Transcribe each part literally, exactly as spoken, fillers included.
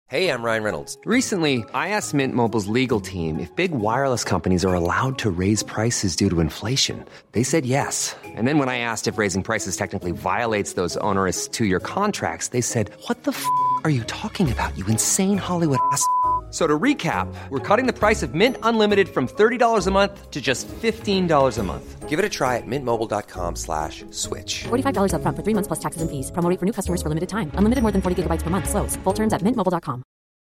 Hey, I'm Ryan Reynolds. Recently, I asked Mint Mobile's legal team if big wireless companies are allowed to raise prices due to inflation. They said yes. And then when I asked if raising prices technically violates those onerous two-year contracts, they said, what the f*** are you talking about, you insane Hollywood ass f- So to recap, we're cutting the price of Mint Unlimited from thirty dollars a month to just fifteen dollars a month. Give it a try at mintmobile.com slash switch. forty-five dollars up front for three months plus taxes and fees. Promo rate for new customers for limited time. Unlimited more than forty gigabytes per month. Slows full terms at mint mobile dot com.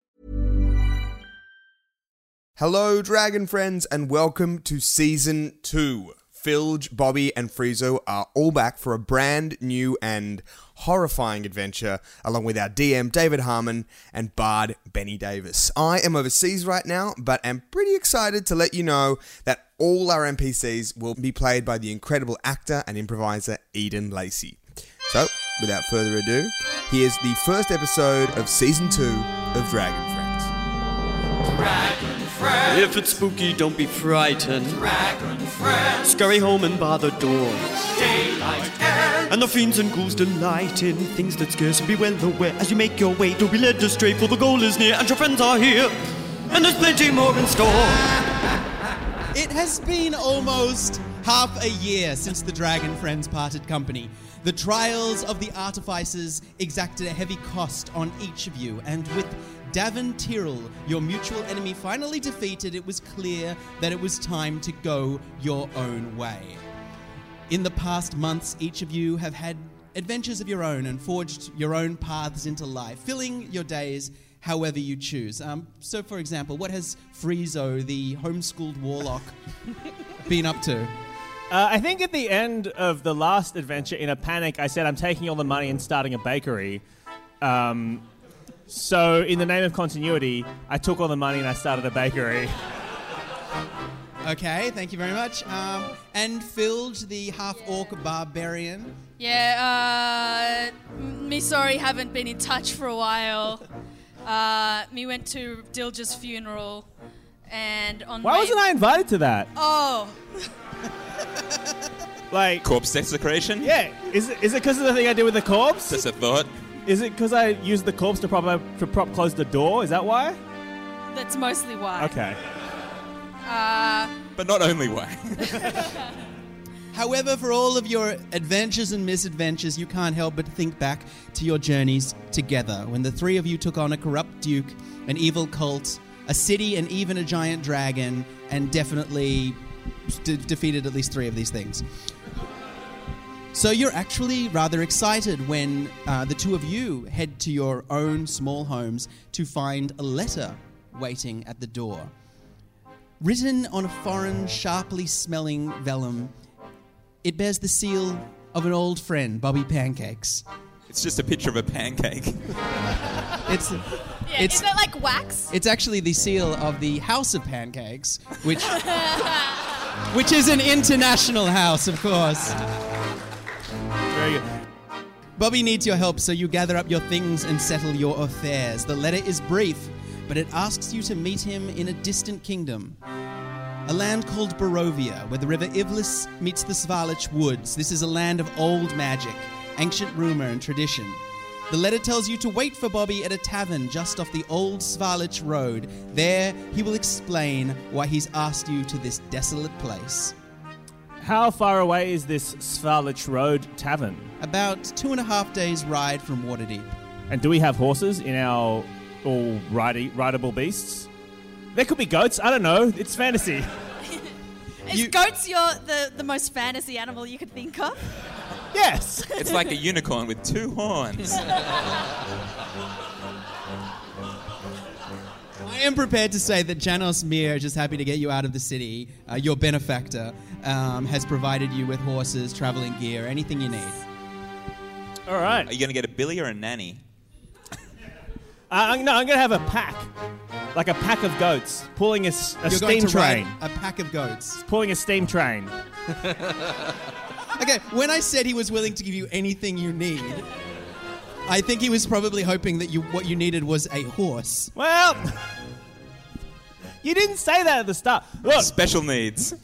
Hello, Dragon friends, and welcome to Season two. Filge, Bobby, and Friezo are all back for a brand new and horrifying adventure, along with our D M, David Harmon, and Bard, Benny Davis. I am overseas right now, but am pretty excited to let you know that all our N P Cs will be played by the incredible actor and improviser Eden Lacey. So, without further ado, here's the first episode of Season two of Dragon Friends. Dragon Friends. If it's spooky, don't be frightened. Dragon Friends. Scurry home and bar the door. Daylight ends. And the fiends and ghouls delight in things that scare, so be well aware as you make your way. Don't be led astray, for the goal is near and your friends are here. And there's plenty more in store. It has been almost half a year since the Dragon Friends parted company. The trials of the artificers exacted a heavy cost on each of you, and with Davin Tyrrell, your mutual enemy, finally defeated, it was clear that it was time to go your own way. In the past months, each of you have had adventures of your own and forged your own paths into life, filling your days however you choose. Um, so, for example, what has Friezo, the homeschooled warlock, been up to? Uh, I think at the end of the last adventure, in a panic, I said I'm taking all the money and starting a bakery. Um, so, in the name of continuity, I took all the money and I started a bakery. Okay, thank you very much. Um, and Filge, the half-orc barbarian. Yeah, uh, me sorry, haven't been in touch for a while. Uh, me went to Dilger's funeral, and on Why my... wasn't I invited to that? Oh. Like... Corpse desecration? Yeah. Is it, is it because of the thing I did with the corpse? Just a thought. Is it because I used the corpse to prop, to prop close the door? Is that why? That's mostly why. Okay. Uh... But not only why. However, for all of your adventures and misadventures, you can't help but think back to your journeys together, when the three of you took on a corrupt duke, an evil cult, a city, and even a giant dragon, and definitely de- defeated at least three of these things. So you're actually rather excited when uh, the two of you head to your own small homes to find a letter waiting at the door. Written on a foreign, sharply smelling vellum, it bears the seal of an old friend, Bobby Pancakes. It's just a picture of a pancake. It's, yeah, it's is it like wax? It's actually the seal of the House of Pancakes, which which is an international house, of course. Very good. Bobby needs your help, so you gather up your things and settle your affairs. The letter is brief, but it asks you to meet him in a distant kingdom. A land called Barovia, where the river Ivlis meets the Svalich woods. This is a land of old magic, ancient rumor and tradition. The letter tells you to wait for Bobby at a tavern just off the old Svalich road. There, he will explain why he's asked you to this desolate place. How far away is this Svalich Road tavern? About two and a half days' ride from Waterdeep. And do we have horses in our all ride- rideable beasts? There could be goats. I don't know. It's fantasy. Is You- goats your the, the most fantasy animal you could think of? Yes. It's like a unicorn with two horns. I am prepared to say that Janos Mir, just happy to get you out of the city, uh, your benefactor, um, has provided you with horses, traveling gear, anything you need. All right. Are you going to get a billy or a nanny? Uh, I'm, no, I'm going to have a pack. Like a pack of goats pulling a, s- a You're going steam to ride train. a pack of goats. Pulling a steam train. Okay, when I said he was willing to give you anything you need, I think he was probably hoping that you what you needed was a horse. Well, you didn't say that at the start. Look, Special needs.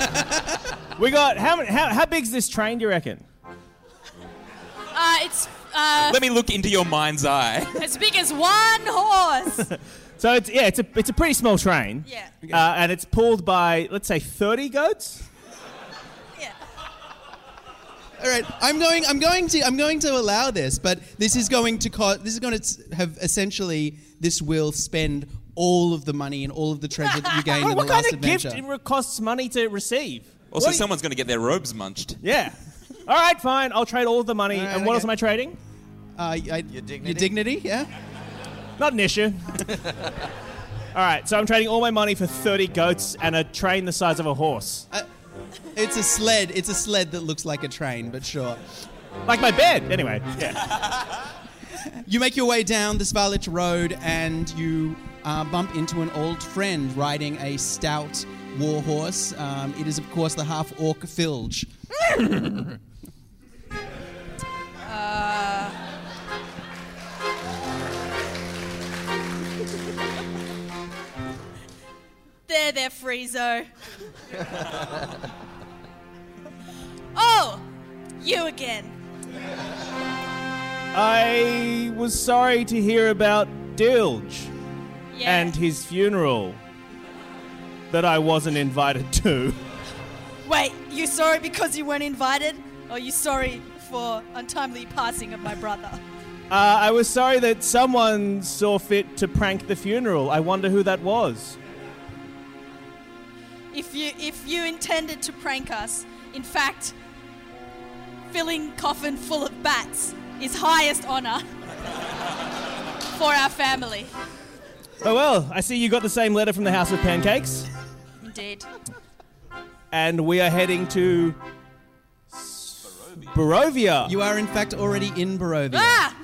yeah. We got, how, many, how, how big's this train, do you reckon? Uh, it's Uh, Let me look into your mind's eye. as big as one horse. So it's yeah, it's a it's a pretty small train. Yeah. Uh, and it's pulled by let's say thirty goats. Yeah. All right, I'm going. I'm going to. I'm going to allow this, but this is going to cost. This is going to have essentially. This will spend all of the money and all of the treasure that you gained in the What kind last of adventure. gift it costs money to receive? Also, What do you- someone's going to get their robes munched. Yeah. All right, fine. I'll trade all of the money. All right, and what okay. else am I trading? Uh, I, Your Your dignity? dignity, yeah. Not an issue. All right, so I'm trading all my money for thirty goats and a train the size of a horse. Uh, it's a sled. It's a sled that looks like a train, but sure. Like my bed. Anyway, yeah. You make your way down the Svalich Road and you uh, bump into an old friend riding a stout war horse. Um, it is, of course, the half-orc Filge. uh, there, there, Friezo. Oh, you again. I was sorry to hear about Dilge Yeah. and his funeral that I wasn't invited to. Wait, you sorry because you weren't invited? Or you sorry for untimely passing of my brother? Uh, I was sorry that someone saw fit to prank the funeral. I wonder who that was. If you if you intended to prank us, in fact, filling coffin full of bats is highest honor for our family. Oh well, I see you got the same letter from the House of Pancakes, Indeed. and we are heading to Barovia. You are, in fact, already in Barovia. Ah!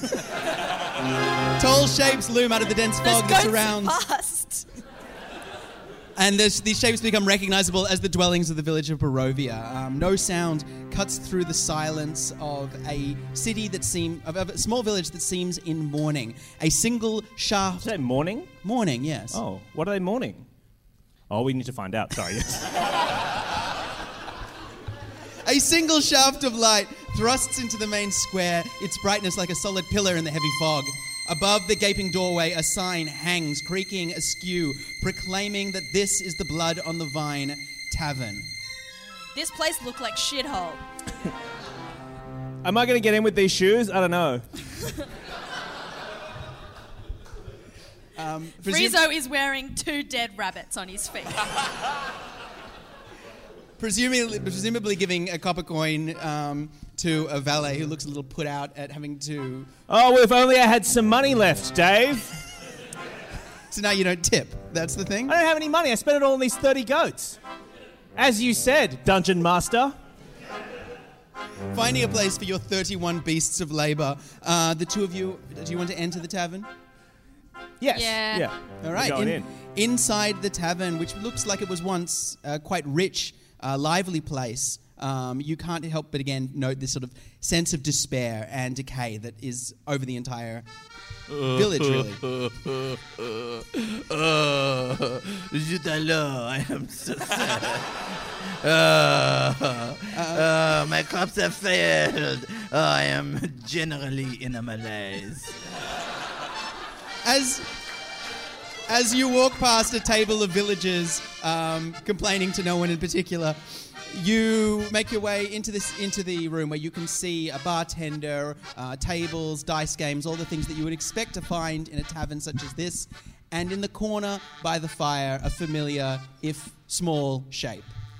Tall shapes loom out of the dense Those fog that goats surrounds. fast. And this, these shapes become recognizable as the dwellings of the village of Barovia. Um, no sound cuts through the silence of a city that seems of of a small village that seems in mourning. A single shaft. Is that mourning? Mourning, yes. Oh, what are they mourning? Oh, we need to find out. Sorry. Yes. A single shaft of light thrusts into the main square, its brightness like a solid pillar in the heavy fog. Above the gaping doorway, a sign hangs, creaking askew, proclaiming that this is the Blood on the Vine Tavern. This place looked like shithole. Am I going to get in with these shoes? I don't know. Um, presum- Friezo is wearing two dead rabbits on his feet. presumably, presumably giving a copper coin um, to a valet who looks a little put out at having to... Oh, well, if only I had some money left, Dave. So now you don't tip. That's the thing? I don't have any money. I spent it all on these thirty goats. As you said, Dungeon Master. Finding a place for your thirty-one beasts of labor. Uh, the two of you, do you want to enter the tavern? Yes. Yeah. Yeah. All right. We're going in- in. Inside the tavern, which looks like it was once uh, quite rich, uh, lively place, um, you can't help but again note this sort of sense of despair and decay that is over the entire village, really. Oh, zut alors, I am so sad. Oh, oh, my crops have failed. Oh, I am generally in a malaise. As as you walk past a table of villagers, um, complaining to no one in particular, you make your way into this into the room where you can see a bartender, uh, tables, dice games, all the things that you would expect to find in a tavern such as this. And in the corner by the fire, a familiar, if small, shape.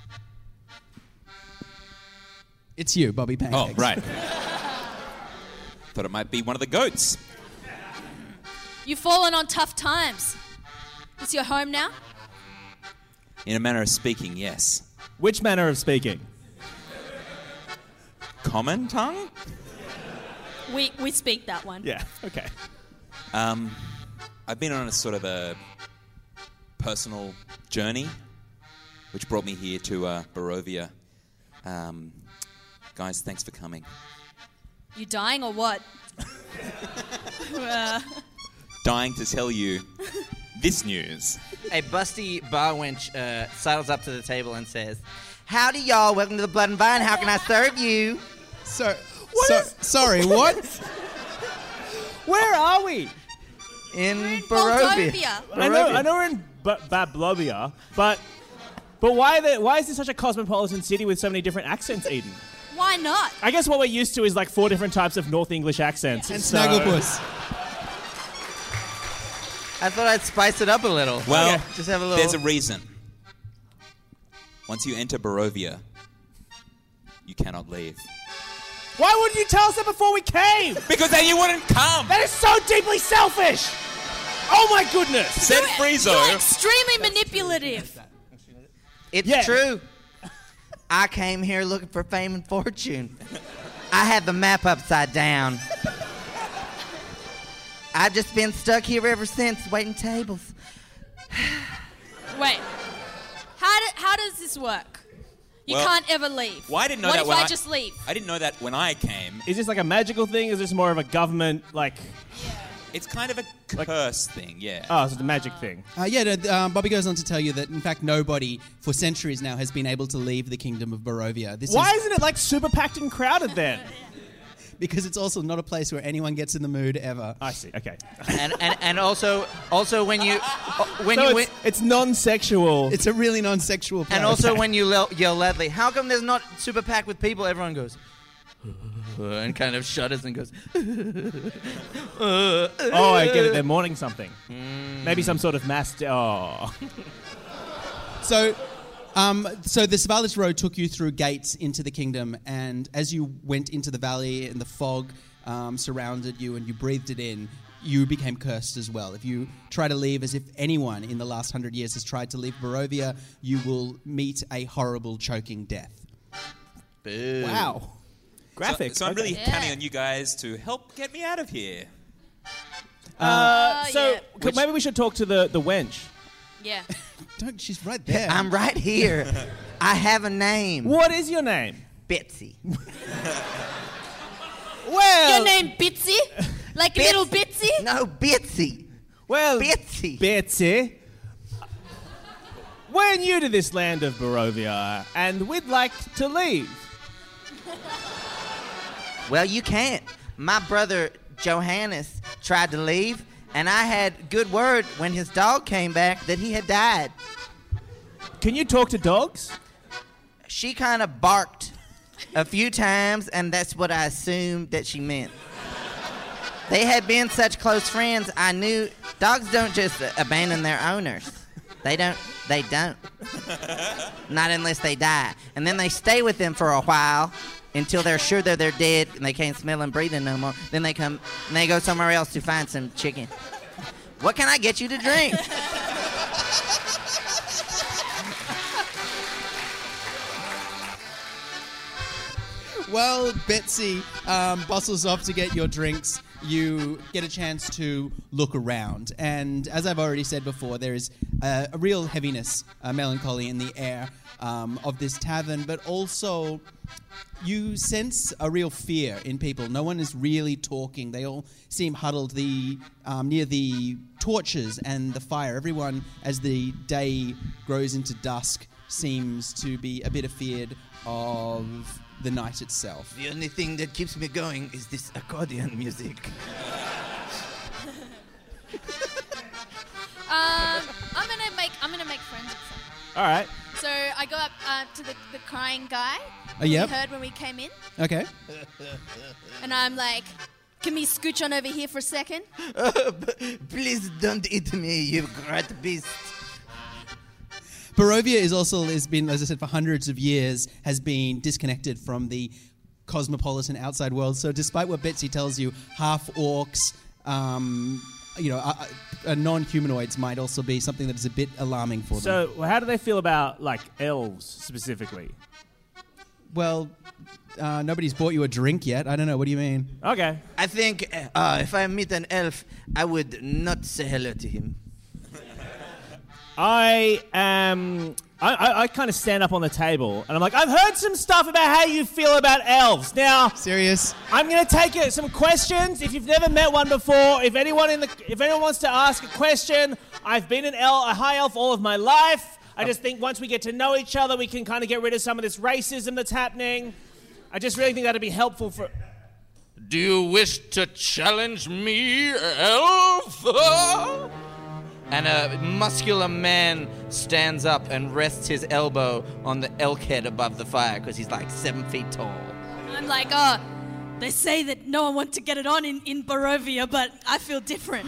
It's you, Bobby Pancakes. Oh, right. Thought it might be one of the goats. You've fallen on tough times. Is your home now? In a manner of speaking, yes. Which manner of speaking? Common tongue? We we speak that one. Yeah, okay. Um, I've been on a sort of a personal journey, which brought me here to uh, Barovia. Um, guys, thanks for coming. You dying or what? uh, Dying to tell you this news. A busty bar wench uh, sidles up to the table and says, "Howdy, y'all. Welcome to the Blood and Vine. How can I serve you?" So, So, sorry, what? Where are we? In Moldovia. Barovia. I know, I know we're in B- Bablobia, but but why the, why is this such a cosmopolitan city with so many different accents, Eden? Why not? I guess what we're used to is like four different types of North English accents. And so- Snagglepuss. I thought I'd spice it up a little. Well, Okay, just have a little. there's a reason. Once you enter Barovia, you cannot leave. Why wouldn't you tell us that before we came? Because then you wouldn't come. That is so deeply selfish. Oh my goodness. Said Friezo. You're extremely manipulative. It's Yeah. true. I came here looking for fame and fortune. I had the map upside down. I've just been stuck here ever since, waiting tables. Wait. How do, how does this work? You Well, can't ever leave. Well, I didn't know what that if when I, I just leave? I didn't know that when I came. Is this like a magical thing? Is this more of a government, like... It's kind of a curse thing, yeah. Oh, so it's a magic thing. Uh, yeah, no, um, Bobby goes on to tell you that, in fact, nobody for centuries now has been able to leave the kingdom of Barovia. This Why is isn't it like super packed and crowded then? because it's also not a place where anyone gets in the mood ever. I see, okay. And and, and also also when you when so you it's, win, it's non-sexual. It's a really non-sexual place. and also when you yell, yell loudly, how come there's not super packed with people? Everyone goes and kind of shudders and goes. Oh, I get it. They're mourning something. Maybe some sort of mass... De- oh. So, um, so the Savalis Road took you through gates into the kingdom, and as you went into the valley and the fog um, surrounded you and you breathed it in, you became cursed as well. If you try to leave, as if anyone in the last hundred years has tried to leave Barovia, you will meet a horrible, choking death. Boo. Wow. Graphic. So, so I'm okay. really Yeah. counting on you guys to help get me out of here. Uh, Oh, so yeah. c- maybe we should talk to the, the wench. Yeah. Don't. She's right there. I'm right here. I have a name. What is your name? Betsy. Well, Your name Bitsy? Like Bits- little Bitsy? No, Betsy. well, Betsy. Betsy. We're new to this land of Barovia, and we'd like to leave. Well, you can't. My brother Johannes tried to leave, and I had good word when his dog came back that he had died. Can you talk to dogs? She kind of barked a few times, and that's what I assumed that she meant. They had been such close friends, I knew dogs don't just abandon their owners. They don't. They don't. Not unless they die. And then they stay with them for a while until they're sure that they're dead and they can't smell and breathe no more. Then they come and they go somewhere else to find some chicken. What can I get you to drink? Well, Betsy um, bustles off to get your drinks. You get a chance to look around. And as I've already said before, there is a, a real heaviness, a melancholy in the air um, of this tavern, but also you sense a real fear in people. No one is really talking. They all seem huddled the, um, near the torches and the fire. Everyone, as the day grows into dusk, seems to be a bit afeared of the night itself. The only thing that keeps me going is this accordion music. Um, I'm gonna make I'm gonna make friends with someone. All right. So I go up uh, to the, the crying guy Oh, yep. we heard when we came in, Okay. and I'm like, "Can we scooch on over here for a second?" Please don't eat me, you great beast. Barovia is also has been, as I said, for hundreds of years, has been disconnected from the cosmopolitan outside world. So, despite what Betsy tells you, half orcs, um, you know, uh, uh, non-humanoids might also be something that is a bit alarming for them. So, well, how do they feel about like elves specifically? Well, uh, nobody's bought you a drink yet. I don't know. What do you mean? Okay. I think uh, if I meet an elf, I would not say hello to him. I am. I, I, I kind of stand up on the table and I'm like, I've heard some stuff about how you feel about elves. Now, Serious? I'm going to take you some questions. If you've never met one before, if anyone in the, if anyone wants to ask a question, I've been an elf, a high elf all of my life. I just think once we get to know each other, we can kind of get rid of some of this racism that's happening. I just really think that'd be helpful for. Do you wish to challenge me, elf? And a muscular man stands up and rests his elbow on the elk head above the fire because he's like seven feet tall. I'm like, oh, they say that no one wants to get it on in, in Barovia, but I feel different.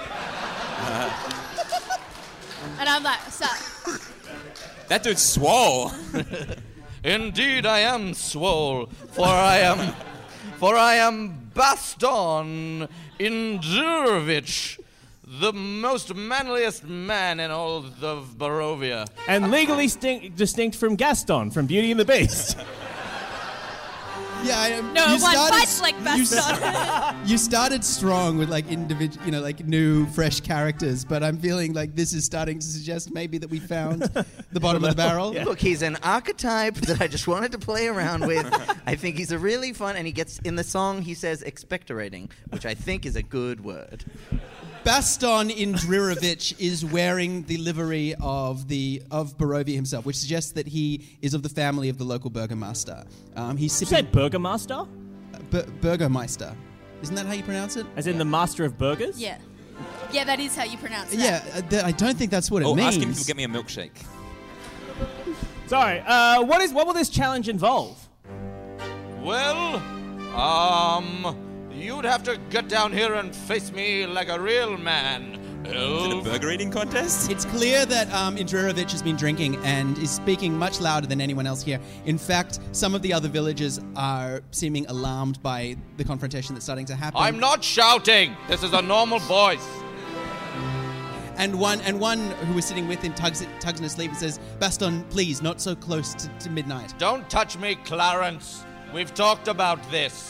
And I'm like, what's up? That dude's swole. Indeed, I am swole, for I am, for I am Baston Indrovich, the most manliest man in all of Barovia. And legally stink, distinct from Gaston from Beauty and the Beast. Yeah, I, um, No you one started- fights like you s- Baston. You started strong with like individual, you know, like new, fresh characters, but I'm feeling like this is starting to suggest maybe that we found the bottom of the barrel. Look, he's an archetype that I just wanted to play around with. I think he's a really fun, and he gets, in the song, he says expectorating, which I think is a good word. Baston Indrirovich is wearing the livery of the of Barovia himself, which suggests that he is of the family of the local burgomaster. Um, he's Did you say sipping Burgermaster? B- Burgomeister. Isn't that how you pronounce it? As in the master of burgers? Yeah. Yeah, that is how you pronounce it. Yeah, uh, th- I don't think that's what it Oh, means. ask him if he'll get me a milkshake. Sorry, uh, what is what will this challenge involve? Well, um, you'd have to get down here and face me like a real man, Is it a elf. burger eating contest? It's clear that um, Indrirovich has been drinking and is speaking much louder than anyone else here. In fact, some of the other villagers are seeming alarmed by the confrontation that's starting to happen. I'm not shouting. This is a normal voice. And one and one who was sitting with him tugs, tugs in his sleeve and says, Baston, please, not so close to, to midnight. Don't touch me, Clarence. We've talked about this.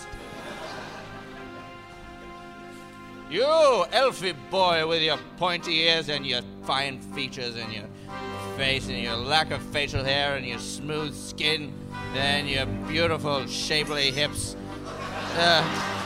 You, elfy boy with your pointy ears and your fine features and your face and your lack of facial hair and your smooth skin and your beautiful, shapely hips. Uh,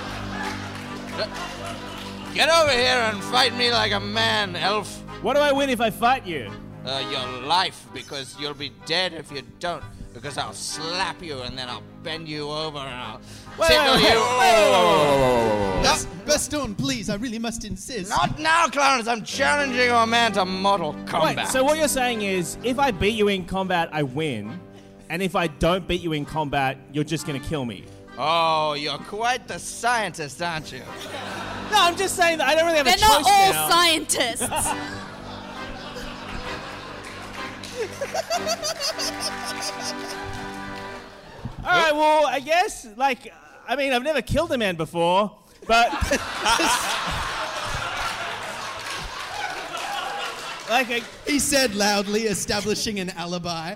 get over here and fight me like a man, elf. What do I win if I fight you? Uh, your life, because you'll be dead if you don't. Because I'll slap you and then I'll bend you over and I'll Wait, tickle wait, you. wait, Oh. Bas- Baston, please, I really must insist. Not now, Clarence. I'm challenging a man to mortal combat. Wait, so what you're saying is, if I beat you in combat, I win, and if I don't beat you in combat, you're just gonna kill me. Oh, you're quite the scientist, aren't you? No, I'm just saying that I don't really have They're a choice not all now. scientists. All right, well, I guess, like, I mean, I've never killed a man before, but... like, I, He said loudly, establishing an alibi.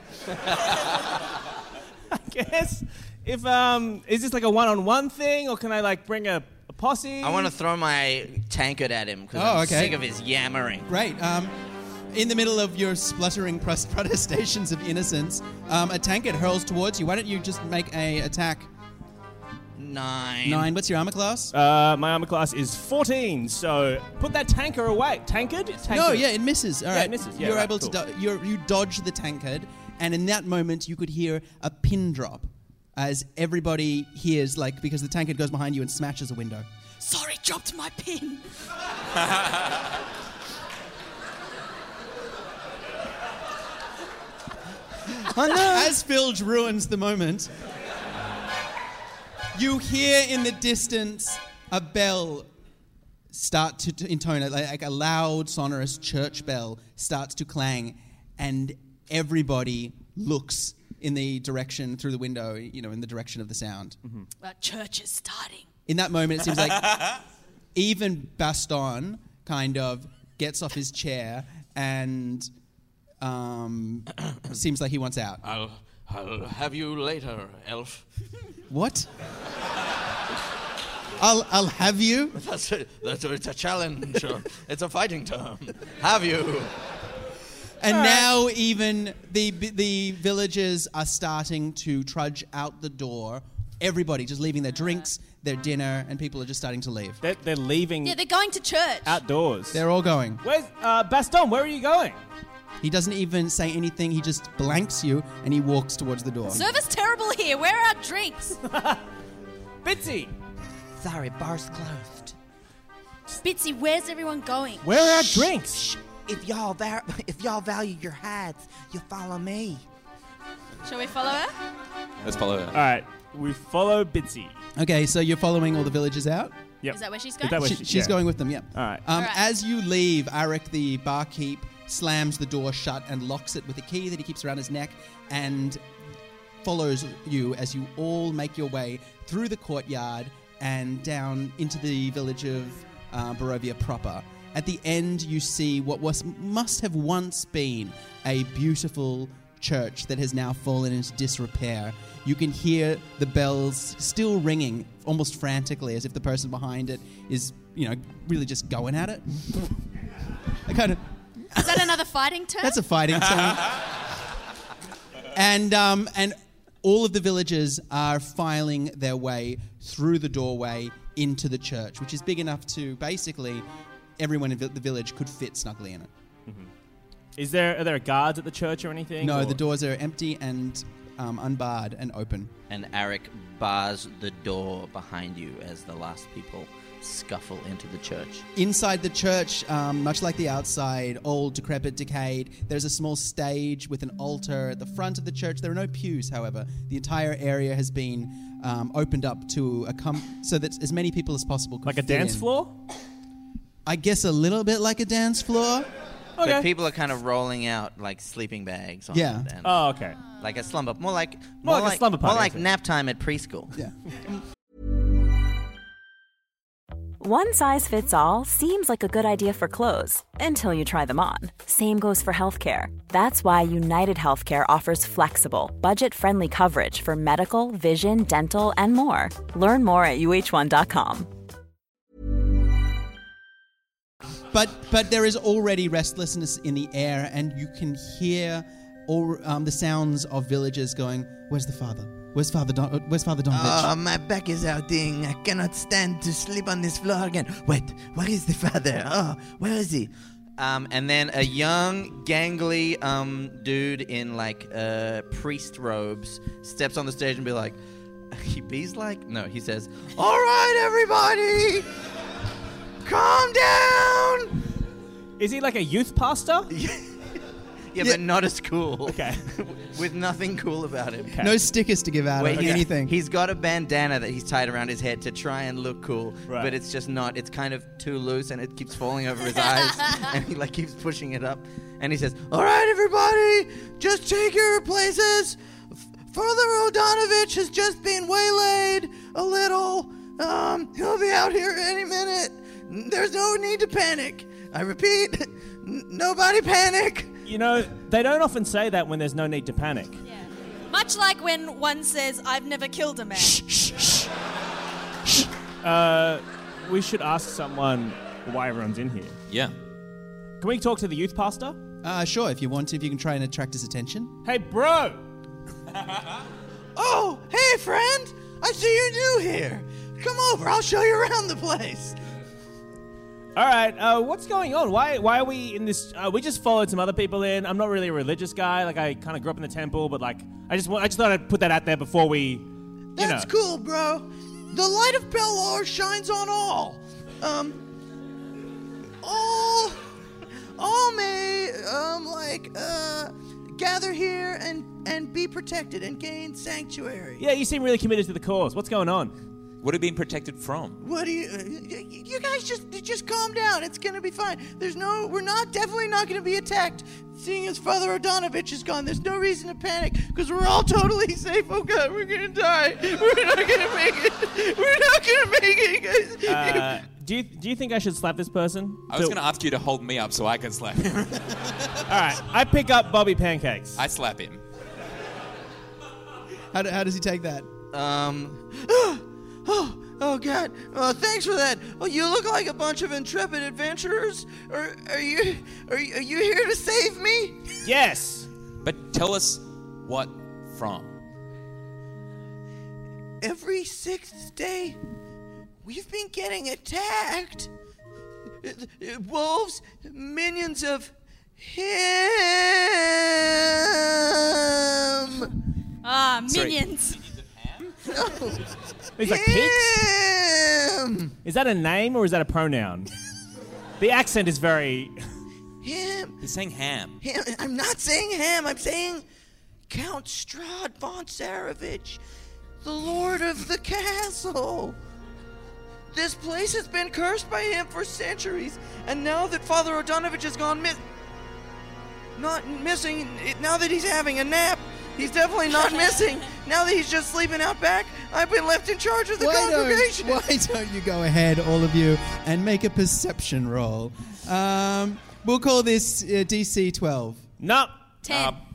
I guess, if, um, is this like a one-on-one thing, or can I, like, bring a, a posse? I want to throw my tankard at him because Oh, I'm okay. sick of his yammering. Great. Um, in the middle of your spluttering pros- protestations of innocence, um, a tankard hurls towards you. Why don't you just make a attack? Nine. Nine. What's your armor class? Uh, my armor class is fourteen, so put that tanker away. Tankard? Tankard. No, yeah, it misses. All Yeah, right. it misses. Yeah, you're right, able cool. to do- you're, you dodge the tankard, and in that moment you could hear a pin drop as everybody hears, like, because the tankard goes behind you and smashes a window. Sorry, dropped my pin. As Filge ruins the moment, you hear in the distance a bell start to, to intone, like, like a loud, sonorous church bell starts to clang, and everybody looks in the direction through the window, you know, in the direction of the sound. Well, church is starting. In that moment, it seems like even Baston kind of gets off his chair and um, seems like he wants out. I'll, I'll have you later, elf. What? I'll, I'll have you? That's a, that's a, it's a challenge. It's a fighting term. Have you? And now even the the villagers are starting to trudge out the door. Everybody just leaving their drinks, their dinner, and people are just starting to leave. They're, they're leaving Yeah, they're going to church. outdoors. They're all going. Where's, uh, Baston, where are you going? He doesn't even say anything. He just blanks you, and he walks towards the door. Service terrible here. Where are our drinks? Bitsy! sorry, bar's closed. Bitsy, where's everyone going? Where are our drinks? Shh. If y'all var- if y'all value your hides, you'll follow me. Shall we follow her? Let's follow her. All right, we follow Bitsy. Okay, so you're following all the villagers out? Yep. Is that where she's going? Is that where She, she- she's yeah. going with them, yeah. All right. Um, All right. As you leave, Arik, the barkeep, slams the door shut and locks it with a key that he keeps around his neck and follows you as you all make your way through the courtyard and down into the village of uh, Barovia proper. At the end, you see what was must have once been a beautiful church that has now fallen into disrepair. You can hear the bells still ringing almost frantically as if the person behind it is, you know, really just going at it. I kind of... Is that another fighting term? That's a fighting term. and um, and all of the villagers are filing their way through the doorway into the church, which is big enough to basically everyone in vi- the village could fit snugly in it. Mm-hmm. Is there are there guards at the church or anything? No, or? the doors are empty and um, unbarred and open. And Arik bars the door behind you as the last people scuffle into the church. Inside the church, um, much like the outside, old, decrepit, decayed, there's a small stage with an altar at the front of the church. There are no pews, however. The entire area has been um, opened up to a com- so that as many people as possible could Like a fit dance in. floor? I guess a little bit like a dance floor. Okay. But people are kind of rolling out like sleeping bags on Yeah. it. And Oh, okay. like a slumber. More like More like a slumber More party, like I see. nap time at preschool. Yeah. One size fits all seems like a good idea for clothes until you try them on. Same goes for healthcare. That's why United Healthcare offers flexible, budget-friendly coverage for medical, vision, dental, and more. Learn more at U H one dot com. But but there is already restlessness in the air, and you can hear all um, the sounds of villagers going, "Where's the father? Where's Father Don? Where's Father Donovich?" Oh, my back is hurting. I cannot stand to sleep on this floor again. Wait, where is the father? Oh, where is he? Um, and then a young, gangly um, dude in like uh, priest robes steps on the stage and be like, he bees like? No, he says, "All right, everybody, calm down." Is he like a youth pastor? Yeah, but not as cool. Okay. With nothing cool about him. No stickers to give out Wait, or he's- anything. He's got a bandana that he's tied around his head to try and look cool, Right. but it's just not. It's kind of too loose, and it keeps falling over his eyes, and he like keeps pushing it up. And he says, "All right, everybody, just take your places. F- Father O'Donovich has just been waylaid a little. Um, he'll be out here any minute. There's no need to panic. I repeat, n- nobody panic." You know, they don't often say that when there's no need to panic. Much like when one says, "I've never killed a man." Uh, we should ask someone why everyone's in here. Yeah. Can we talk to the youth pastor? Uh, sure, if you want to, if you can try and attract his attention. Hey, bro! Oh, hey, friend. I see you're new here. Come over. I'll show you around the place. All right, uh, what's going on? Why why are we in this? Uh, we just followed some other people in. I'm not really a religious guy. Like, I kind of grew up in the temple, but like, I just wa- I just thought I'd put that out there before we, you That's know. cool, bro. The light of Belor shines on all. Um, all, all may, um, like, uh, gather here and, and be protected and gain sanctuary. Yeah, you seem really committed to the cause. What's going on? What are you being protected from? What do you, uh, y- you guys just, just calm down. It's gonna be fine. There's no, we're not, definitely not gonna be attacked. Seeing as Father O'Donovich is gone, there's no reason to panic, because we're all totally safe. Oh God, we're gonna die. We're not gonna make it. We're not gonna make it, guys. Uh, do you do you think I should slap this person? I was To- going to ask you to hold me up so I can slap him. All right, I pick up Bobby Pancakes. I slap him. How, do, how does he take that? Um. Oh, oh God! Oh, thanks for that. Oh, you look like a bunch of intrepid adventurers. Are, are you? Are you? Are you here to save me? Yes. But tell us what from. Every sixth day, we've been getting attacked. Uh, uh, Wolves, minions of him. Ah, Sorry. minions. No. He's like pigs? Is that a name or is that a pronoun? The accent is very... Him. He's saying ham. Him. I'm not saying ham. I'm saying Count Strahd von Tsarevich, the lord of the castle. This place has been cursed by him for centuries, and now that Father O'Donovich has gone miss... Not missing... Now that he's having a nap, he's definitely not missing. Now that he's just sleeping out back, I've been left in charge of the Why congregation. Don't, why don't you go ahead, all of you, and make a perception roll? Um, we'll call this uh, D C twelve. No. ten. Um,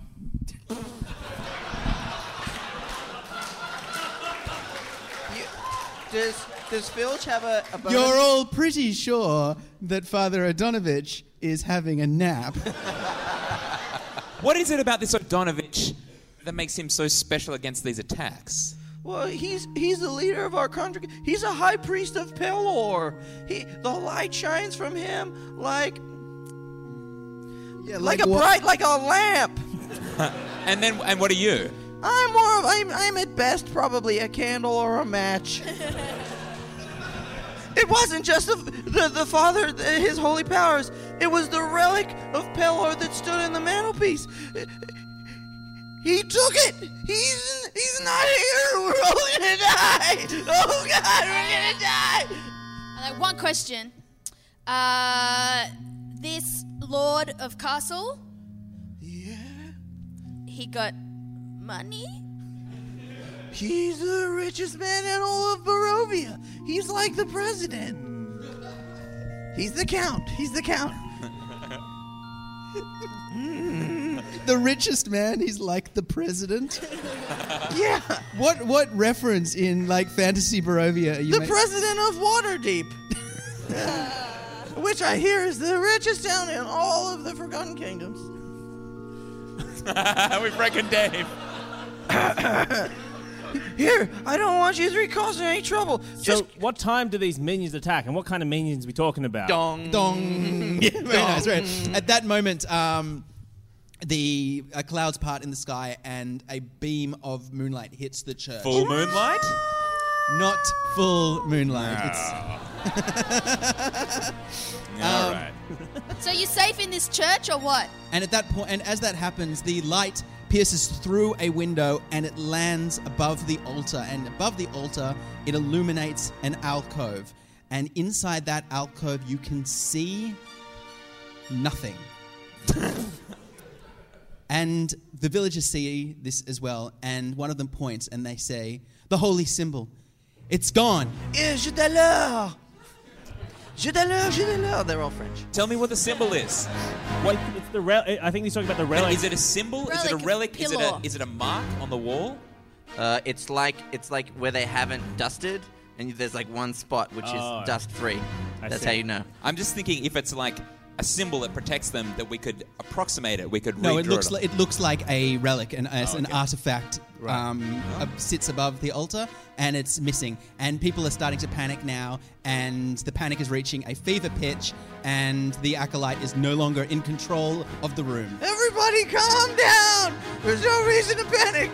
Does does Filch have a, a bonus? You're all pretty sure that Father O'Donovich is having a nap. What is it about this O'Donovich that makes him so special against these attacks? Well, he's he's the leader of our country. He's a high priest of Pelor. He the light shines from him like yeah, like, like a what? bright like a lamp. And then, and what are you? I'm more of I'm I'm at best probably a candle or a match. It wasn't just the, the the Father, the, his holy powers. It was the relic of Pelor that stood in the mantelpiece. He took it. He's he's not here. We're all gonna die. Oh God, we're gonna die. And then one question. Uh, this Lord of Castle, Yeah. he got money? He's the richest man in all of Barovia. He's like the president. He's the count. He's the count. The richest man, he's like the president. Yeah. What what reference in like fantasy Barovia are you The make- president of Waterdeep. Which I hear is the richest town in all of the Forgotten Kingdoms. We've reckoned Dave. Here, I don't want you three causing any trouble. So, Just what time do these minions attack, and what kind of minions are we talking about? dong. Dong. Yeah, very nice, very nice. At that moment, um, the uh, clouds part in the sky and a beam of moonlight hits the church. Full moonlight? Not full moonlight. All right. So you're safe in this church or what? And at that point, and as that happens, the light pierces through a window and it lands above the altar. And above the altar, it illuminates an alcove. And inside that alcove, you can see nothing. And the villagers see this as well. And one of them points and they say, "The holy symbol, it's gone." Eh, je d'alors. Je d'alors, je d'alors. They're all French. Tell me what the symbol is. What? It's the rel- I think he's talking about the And relic. is it a symbol? Is it a Relic, relic? Is it a pillar. is it a mark on the wall? Uh, it's like it's like where they haven't dusted, and there's like one spot which Oh. is dust free. I That's see. how you know. I'm just thinking if it's like a symbol that protects them, that we could approximate it. We could No, redraw it looks it. like, it looks like a relic, and as Oh, an okay. artifact um, uh, sits above the altar, and it's missing. And people are starting to panic now, and the panic is reaching a fever pitch, and the acolyte is no longer in control of the room. Everybody, calm down. There's no reason to panic.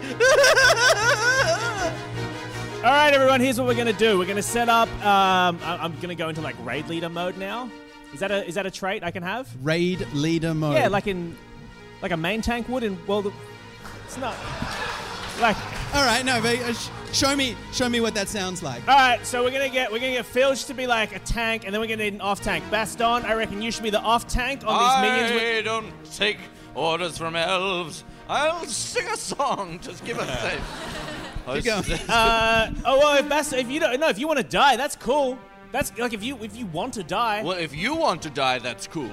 All right, everyone. Here's what we're gonna do. We're gonna set up. Um, I- I'm gonna go into like raid leader mode now. Is that a is that a trait I can have? Raid leader mode. Yeah, like in like a main tank would in well, the, it's not like. All right, no, but, uh, sh- show me, show me what that sounds like. All right, so we're gonna get we're gonna get Filch to be like a tank, and then we're gonna need an off tank. Baston, I reckon you should be the off tank on these minions. I With, don't take orders from elves. I'll sing a song. Just give us a. Keep going. uh, oh well, if Baston, if you don't no, if you want to die, that's cool. That's like if you if you want to die. Well, if you want to die, that's cool.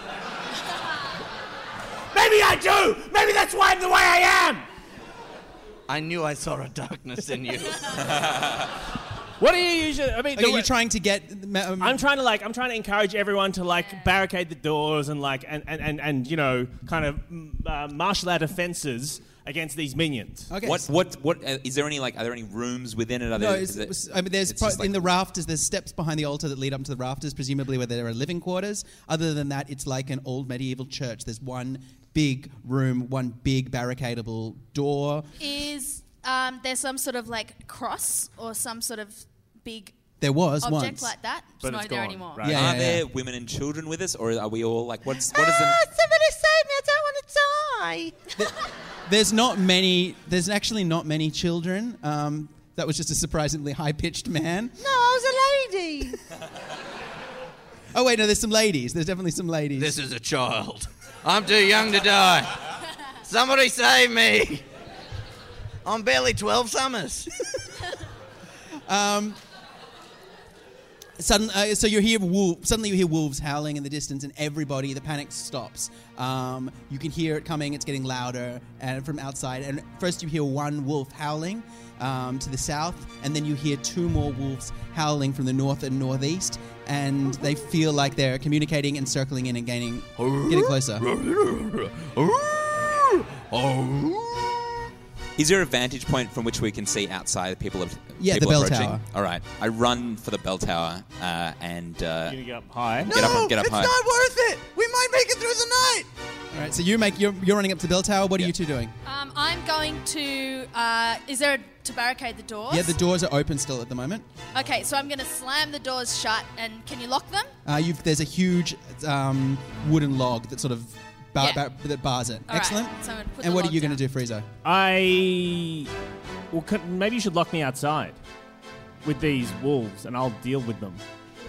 Maybe I do. Maybe that's why I'm the way I am. I knew I saw a darkness in you. What do you usually? I mean, Okay, the- you're trying to get. Um, I'm trying to like I'm trying to encourage everyone to like barricade the doors and like and and and, and you know kind of mm, uh, martial out defenses against these minions. Okay. What what what uh, is there any like are there any rooms within it? Are No, there, it's, is it- I mean, there's it's pro- just like- in the rafters. There's steps behind the altar that lead up to the rafters, presumably where there are living quarters. Other than that, it's like an old medieval church. There's one big room, one big barricadable door. Is um, there's some sort of like cross or some sort of big There was object once. like that. It's But not it's there gone, anymore. right. Yeah, Are yeah, there yeah. women and children with us, or are we all like, what's what is the? Somebody save me! I don't want to die. There's not many. There's actually not many children. Um, that was just a surprisingly high-pitched man. No, I was a lady. Oh wait, no, there's some ladies. There's definitely some ladies. This is a child. I'm too young to die. Somebody save me. I'm barely twelve summers. Um, sudden, uh, so you hear wolf, suddenly you hear wolves howling in the distance, and everybody, the panic stops. Um, you can hear it coming; it's getting louder, and from outside. And first, you hear one wolf howling um, to the south, and then you hear two more wolves howling from the north and northeast. And they feel like they're communicating and circling in and gaining, getting closer. Is there a vantage point from which we can see outside the people of Yeah, the people bell approaching? tower. All right, I run for the bell tower uh, and uh, You're gonna get up high. get up, get up it's high. not worth it. We might make it through the night. All right, so you make you're, you're running up to the bell tower. What are you two doing? Um, I'm going to. Uh, is there a, to barricade the doors? Yeah, the doors are open still at the moment. Okay, so I'm going to slam the doors shut, and can you lock them? Uh, you've, there's a huge um, wooden log that sort of bar, Yeah. bar, that bars it. All right, Excellent. so I'm gonna put and the what are log you going to down. do, Friezo? I. Well, could, maybe you should lock me outside with these wolves, and I'll deal with them.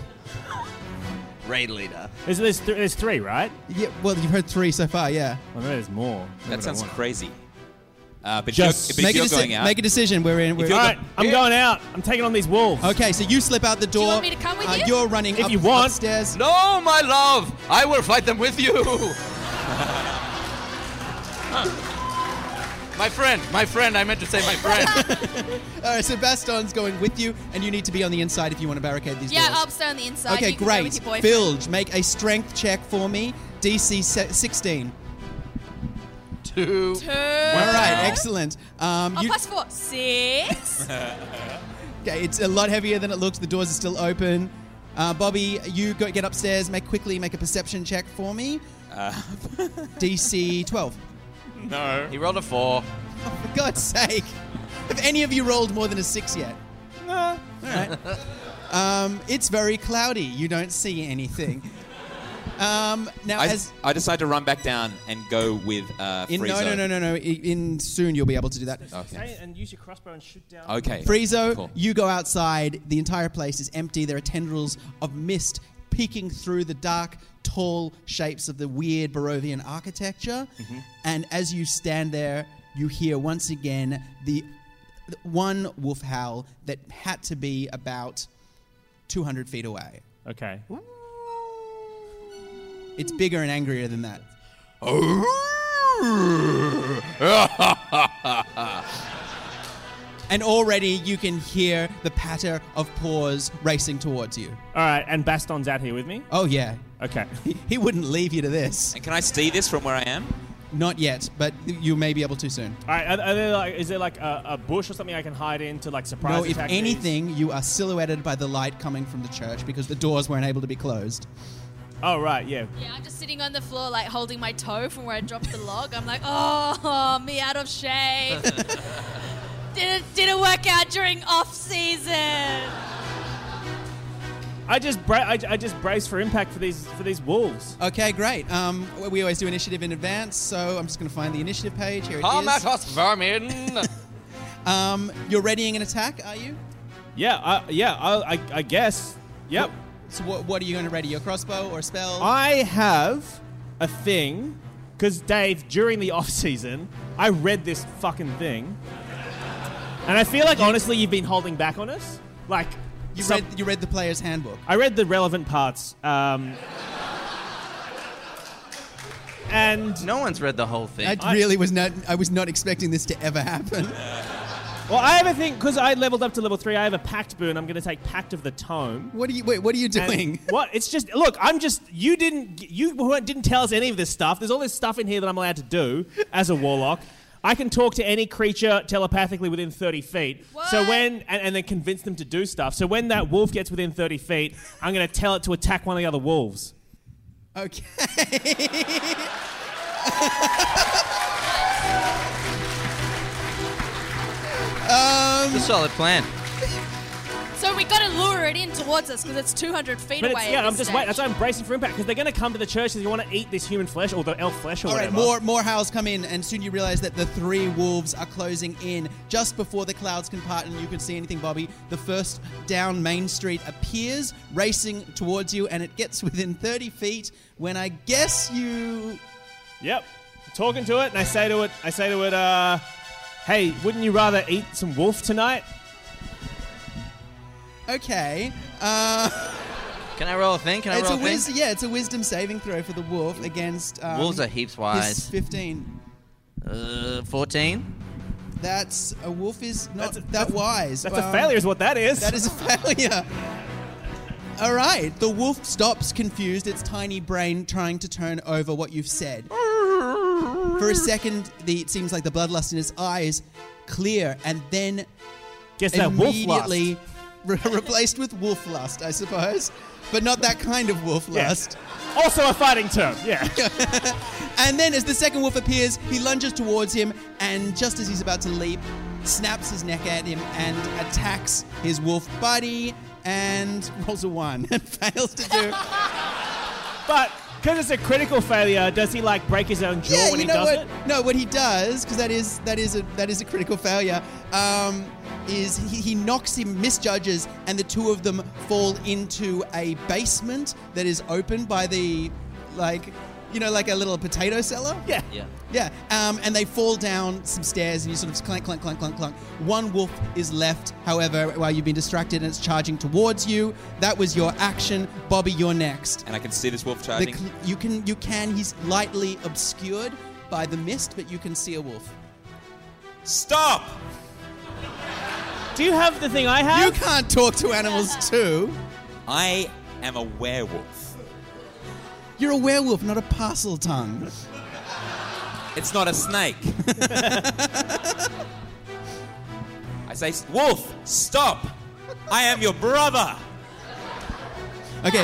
Raid leader. There's, there's, th- there's three, right? Yeah. Well, you've heard three so far. Yeah. Well, maybe there's more. Maybe That I sounds want- crazy. Uh, but Just if you're, but make, if a you're deci- going out, make a decision. We're in. We're you're All right, I'm Yeah. going out. I'm taking on these wolves. Okay, so you slip out the door. you want me to come with uh, you? You're running If up, you want. upstairs. No, my love. I will fight them with you. My friend, my friend. I meant to say my friend. All right, so Baston's going with you, and you need to be on the inside if you want to barricade these Yeah, doors. I'll stay on the inside. Okay, you can great. Go with your boyfriend. Filge, make a strength check for me. D C se- sixteen. Two. Two. All right, excellent. Um, Oh, you, plus four. Six. okay, it's a lot heavier than it looks. The doors are still open. Uh, Bobby, you go get upstairs. Make quickly make a perception check for me. Uh, D C twelve. No. He rolled a four. Oh, for God's sake! Have any of you rolled more than a six yet? No. All right. Um, it's very cloudy. You don't see anything. Um, now, I, as I decide to run back down and go with uh, in, no, Friezo. no, no, no, no. I- In soon, you'll be able to do that. Okay. Stay and use your crossbow and shoot down. Okay. Friezo, Cool. you go outside. The entire place is empty. There are tendrils of mist peeking through the dark, tall shapes of the weird Barovian architecture. Mm-hmm. And as you stand there, you hear once again the, the one wolf howl that had to be about two hundred feet away. Okay. It's bigger and angrier than that. And already you can hear the patter of paws racing towards you. All right, and Baston's out here with me? Oh, yeah. Okay. He, he wouldn't leave you to this. And can I see this from where I am? Not yet, but you may be able to soon. All right, are, are there like, is there like a, a bush or something I can hide in to like surprise No, if attack these? anything, you are silhouetted by the light coming from the church because the doors weren't able to be closed. Oh, right, yeah. Yeah, I'm just sitting on the floor, like holding my toe from where I dropped the log. I'm like, oh, me out of shape. didn't didn't work out during off season. I just bra- I, I just brace for impact for these for these wolves. Okay, great. Um, we always do initiative in advance, so I'm just going to find the initiative page. Here it Come is. at us, vermin. Um, you're readying an attack, are you? Yeah, uh, yeah, I, I, I guess. Yep. So what, what are you going to ready? Your crossbow or spell? I have a thing, because Dave, during the off season, I read this fucking thing, and I feel like honestly you've been holding back on us. Like you some- read you read the player's handbook. I read the relevant parts, um, and no one's read the whole thing. I, I- really was not. I was not expecting this to ever happen. well, I have a thing because I leveled up to level three. I have a pact boon. I'm going to take Pact of the Tome. What are you? Wait, what are you And doing? what? It's just look. I'm just. You didn't. You weren't- didn't tell us any of this stuff. There's all this stuff in here that I'm allowed to do as a warlock. I can talk to any creature telepathically within thirty feet. So when and, and then convince them to do stuff. So when that wolf gets within thirty feet, I'm going to tell it to attack one of the other wolves. Okay. solid plan. So we got to lure it in towards us because it's two hundred feet But away. it's, yeah, at I'm this just stage. waiting. That's why I'm bracing for impact because they're going to come to the church and they want to eat this human flesh or the elf flesh or All right, whatever. more more howls come in, and soon you realize that the three wolves are closing in. Just before the clouds can part and you can see anything, Bobby, the first down Main Street appears, racing towards you, and it gets within thirty feet when I guess you... Yep. Talking to it, and I say to it, I say to it, uh, hey, wouldn't you rather eat some wolf tonight? Okay. Uh, Can I roll a thing? Can I it's roll a a thing? wis- Yeah, it's a wisdom saving throw for the wolf against... Um, Wolves are heaps his wise. fifteen. Uh, fourteen. That's... A wolf is not That's a- that that's- wise. That's a Um, failure is what that is. That is a failure. All right. The wolf stops confused, its tiny brain trying to turn over what you've said. For a second, the, it seems like the bloodlust in its eyes clear, and then Guess that wolf lust. immediately re- replaced with wolf lust, I suppose. But not that kind of wolf Yeah. lust. Also a fighting term, yeah. And then as the second wolf appears, he lunges towards him, and just as he's about to leap, snaps his neck at him and attacks his wolf buddy, and rolls a one and fails to do. But because it's a critical failure, does he like break his own jaw Yeah, when you he know does what? it? No, what he does, because that is that is a that is a critical failure, um, is he, he knocks him, misjudges, and the two of them fall into a basement that is opened by the, like, you know, like a little potato cellar. Yeah. Yeah. Yeah, um, and they fall down some stairs, and you sort of clank, clank, clank, clank, clank. One wolf is left, however, while you've been distracted, and it's charging towards you. That was your action, Bobby. You're next. And I can see this wolf The charging. cl- you can, you can. He's lightly obscured by the mist, but you can see a wolf. Stop! Do you have the thing I have? You can't talk to animals too. I am a werewolf. You're a werewolf, not a parcel tongue. It's not a snake. I say, wolf, stop! I am your brother. Okay.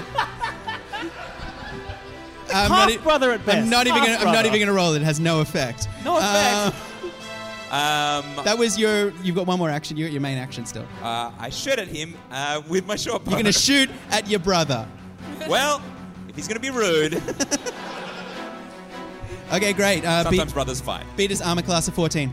I'm Half e- brother at best. I'm not even. Half Gonna, I'm not brother. even going to roll. It has no effect. No effect. Uh, Um, that was your. You've got one more action. You're at your main action still. uh, I shoot at him uh, with my short bow. You're going to shoot at your brother. Well, if he's going to be rude, Okay, great. Uh, sometimes beat, brothers fight. beat his armor class of fourteen.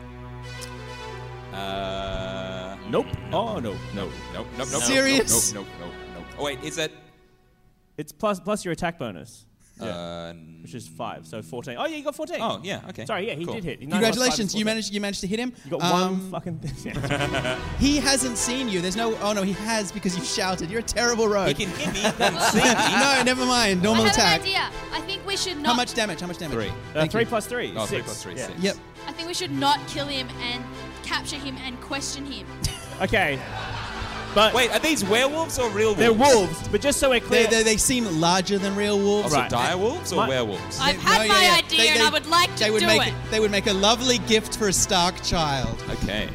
Uh, Nope. Oh, no. No. Nope, nope, nope. Serious? Nope, nope, nope, nope. Oh, wait, is it? It's plus plus your attack bonus, Uh, which is five, so fourteen. Oh, yeah, you got fourteen. Oh, yeah, okay. Sorry, yeah, he Cool. did hit. He Congratulations, you managed. managed. You managed to hit him. You got Um, one fucking. He hasn't seen you. There's no. Oh no, he has because you shouted. You're a terrible rogue. He can hit me, he can see me. No, never mind. I Normal have attack. an idea. I think we should not. How much damage? How much damage? Three. Uh, Thank three you. plus three. Oh, six. three plus three, Yeah. six. Yep. I think we should not kill him and capture him and question him. Okay. But Wait, are these werewolves or real wolves? they're wolves, but just so we're They, clear. they, they seem larger than real wolves. Also Right. dire wolves or My- werewolves? I've They- had no, yeah, my yeah. idea They- and they- I would like to they would do make it. They would make a lovely gift for a Stark child. Okay.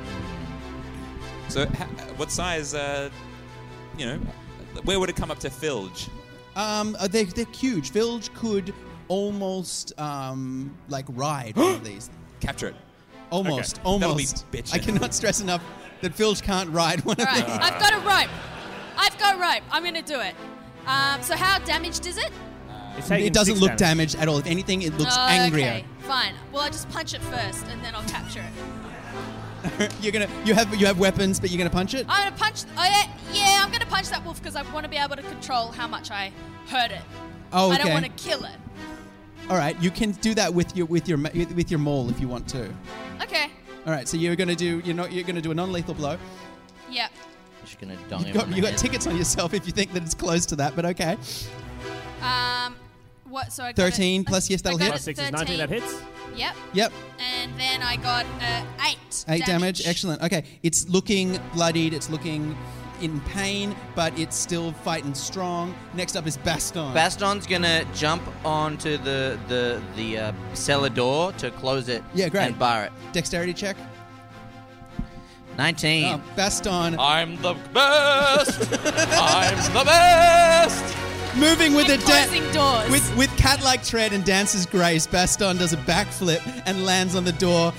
So, ha- what size, uh, you know, where would it come up to Filge? Um, uh, they, they're huge. Filge could almost um, like ride one of these. Capture it. Almost, Okay. That'll be almost. bitchin'. I cannot stress enough that Filge can't ride one All of right, these. I've got a rope. I've got a rope. I'm going to do it. Um, so how damaged is it? It's taking It doesn't six look damage. damaged at all. If anything, it looks Oh, angrier. Okay, fine. Well, I'll just punch it first and then I'll capture it. You're gonna, you have, you have weapons, but you're gonna punch it. I'm going to punch. Oh, yeah, yeah I'm going to punch that wolf because I want to be able to control how much I hurt it. Oh, I don't okay. want to kill it. All right, you can do that with your, with your, ma- with your maul if you want to. Okay. All right, so you're gonna do, you're not, you're gonna do a non-lethal blow. Yeah. Just gonna dong You him got, on the you got head. tickets on yourself if you think that it's close to that, but okay. Um, what? So I got thirteen it, plus, yes, that'll I got hit. it Plus six is thirteen. nineteen. That hits. Yep. Yep. And then I got uh, eight. Eight damage. Excellent. Okay, it's looking bloodied. It's looking in pain, but it's still fighting strong. Next up is Baston. Baston's gonna jump onto the the the uh, cellar door to close it. Yeah, great. And bar it. Dexterity check. Nineteen. Oh, Baston. I'm the best. I'm the best. Moving with a And da- closing doors. with with cat-like tread and dancer's grace, Baston does a backflip and lands on the door,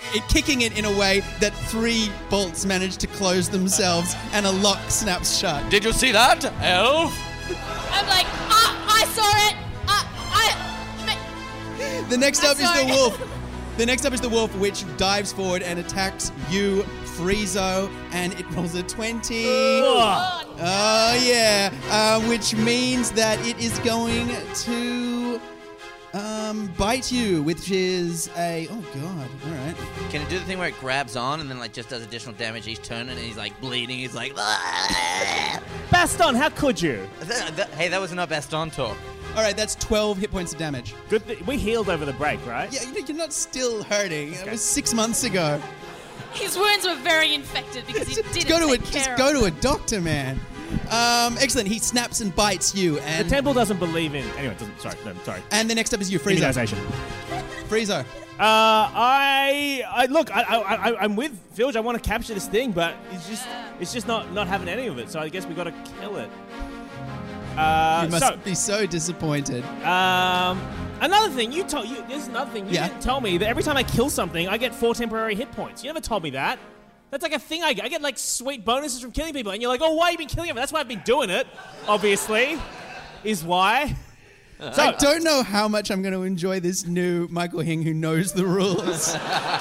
it, kicking it in a way that three bolts manage to close themselves and a lock snaps shut. Did you see that, Elf? I'm like, ah, I saw it. Ah, I. The next I up is saw the it. wolf. The next up is the wolf, which dives forward and attacks you, Friezo, and it rolls a twenty. Oh, Oh, yeah. Uh, which means that it is going to um, bite you, which is a... Oh, God. All right. Can it do the thing where it grabs on and then like just does additional damage each turn and he's like bleeding? He's like, Baston, how could you? Th- th- hey, that was not Baston talk. All right, that's twelve hit points of damage. Good. Th- we healed over the break, right? Yeah, you know, you're not still hurting. It was six months ago. His wounds were very infected because he didn't Go to a, take just care go of to a doctor, man. Um, excellent. He snaps and bites you, and The temple doesn't believe in. Anyway, it doesn't. Sorry, no, sorry. and the next up is you, Friezo. Immunization. Friezo. Uh, I, I look. I, I, I, I'm with Filge. I want to capture this thing, but it's just, it's just not, not having any of it. So I guess we got to kill it. Uh, You must so, be so disappointed. Um, another thing you told you. There's another thing you Yeah. didn't tell me that every time I kill something, I get four temporary hit points. You never told me that. That's like a thing I get. I get like sweet bonuses from killing people, and you're like, oh, why have you been killing them? That's why I've been doing it. Obviously, is why. So, I don't know how much I'm going to enjoy this new Michael Hing who knows the rules.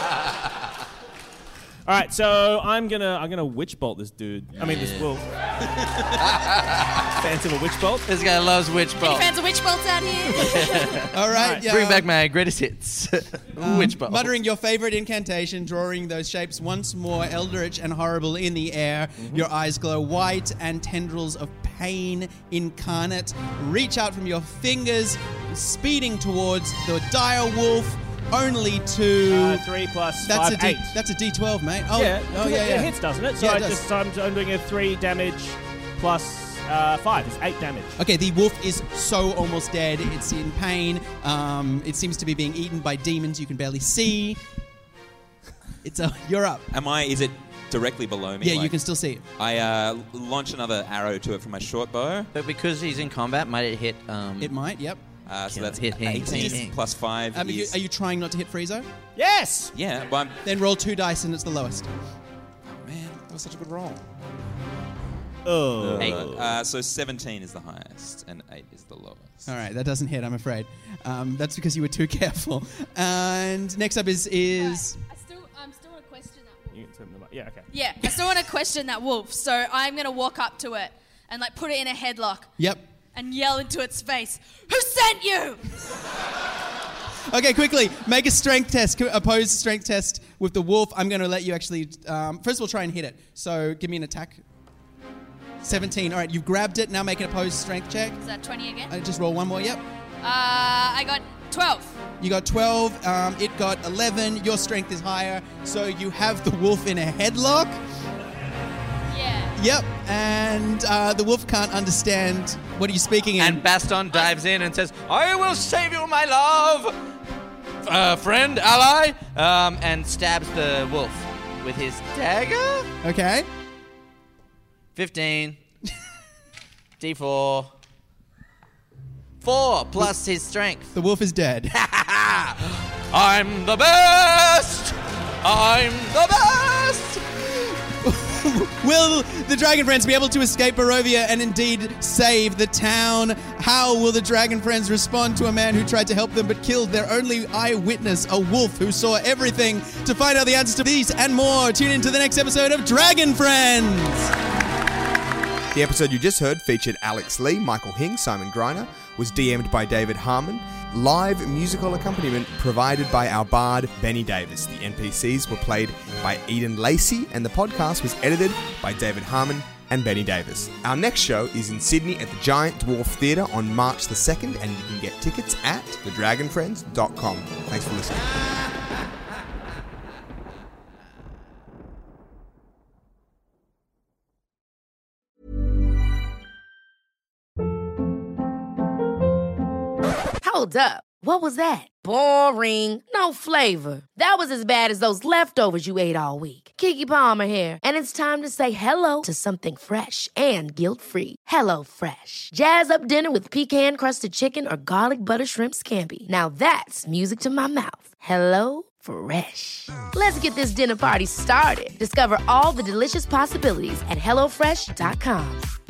all right, so I'm gonna I'm gonna witch bolt this dude. I mean this wolf. Fans of a witch bolt. This guy loves witch Any bolt. fans of witch bolts out here? All right, yeah. Bring back my greatest hits. Um, witch bolt. Muttering your favorite incantation, drawing those shapes once more eldritch and horrible in the air. Mm-hmm. Your eyes glow white, and tendrils of pain incarnate reach out from your fingers, speeding towards the dire wolf. Only to Uh, three plus that's five, a D, eight. that's a D twelve, mate. Oh, yeah, oh it- yeah, it yeah. hits, doesn't it? So Yeah, it I does. just so I'm, I'm doing a three damage plus uh, five. It's eight damage. Okay, the wolf is so almost dead. It's in pain. Um, it seems to be being eaten by demons you can barely see. It's a, you're up. Am I? Is it directly below me? Yeah, you Like, can still see it. I uh, launch another arrow to it from my short bow. But because he's in combat, might it hit? Um, It might, yep. Uh, so Kill that's it. Hit him. eighteen Hit him. plus five. Um, are, you, is, are you trying not to hit Friezo? Yes. yeah, but I'm, Then roll two dice and it's the lowest. oh man, that was such a good roll. Oh. Uh, uh, so seventeen is the highest, and eight is the lowest. All right, that doesn't hit, I'm afraid. Um, that's because you were too careful. And next up is is I still, I'm still want to question that wolf. You can turn them up. Yeah. Okay. Yeah, I still want to question that wolf. So I'm going to walk up to it and like put it in a headlock yep. and yell into its face, "Who sent you?" Okay, quickly make a strength test, opposed strength test with the wolf. I'm going to let you actually. Um, first of all, try and hit it. So give me an attack. seventeen. All right, you've grabbed it. Now make an opposed strength check. Is that twenty again? Uh, just roll one more. Yep. Uh, I got twelve. You got twelve. Um, it got eleven. Your strength is higher, so you have the wolf in a headlock. Yeah. Yep. And uh, the wolf can't understand what are you speaking in. And Baston dives in and says, "I will save you, my love, uh, friend, ally," um, and stabs the wolf with his dagger. Okay. Fifteen. D four. Four plus his strength. The wolf is dead. I'm the best. I'm the best. Will the Dragon Friends be able to escape Barovia and indeed save the town? How will the Dragon Friends respond to a man who tried to help them but killed their only eyewitness, a wolf who saw everything? To find out the answers to these and more, tune in to the next episode of Dragon Friends. The episode you just heard featured Alex Lee, Michael Hing, Simon Greiner, was D M'd by David Harmon. Live musical accompaniment provided by our bard, Benny Davis. The N P Cs were played by Eden Lacey, and the podcast was edited by David Harmon and Benny Davis. Our next show is in Sydney at the Giant Dwarf Theatre on March the second, and you can get tickets at the dragon friends dot com. Thanks for listening. Hold up. What was that? Boring. No flavor. That was as bad as those leftovers you ate all week. Keke Palmer here, and it's time to say hello to something fresh and guilt-free. Hello Fresh. Jazz up dinner with pecan-crusted chicken or garlic butter shrimp scampi. Now that's music to my mouth. Hello Fresh. Let's get this dinner party started. Discover all the delicious possibilities at hello fresh dot com.